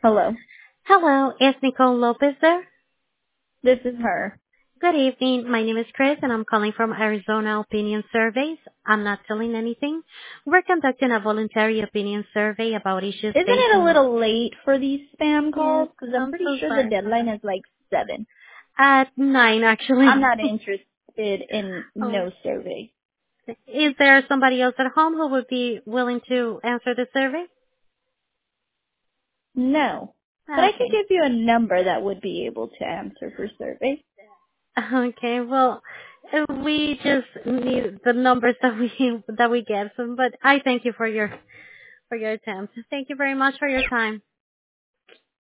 Hello. Hello, is Nicole Lopez there? This is her. Good evening. My name is Chris, and I'm calling from Arizona Opinion Surveys. I'm not selling anything. We're conducting a voluntary opinion survey about issues Isn't it a facing. little late for these spam Yes, calls? Because I'm I'm pretty so sure the sorry. deadline is like 7. At 9, I'm actually. not interested in Oh, no survey. is there somebody else at home who would be willing to answer the survey? No. But I can Okay. give you a number that would be able to answer for survey. Okay. Well, we just need the numbers that we get. But I thank you for your attempt. Thank you very much for your time.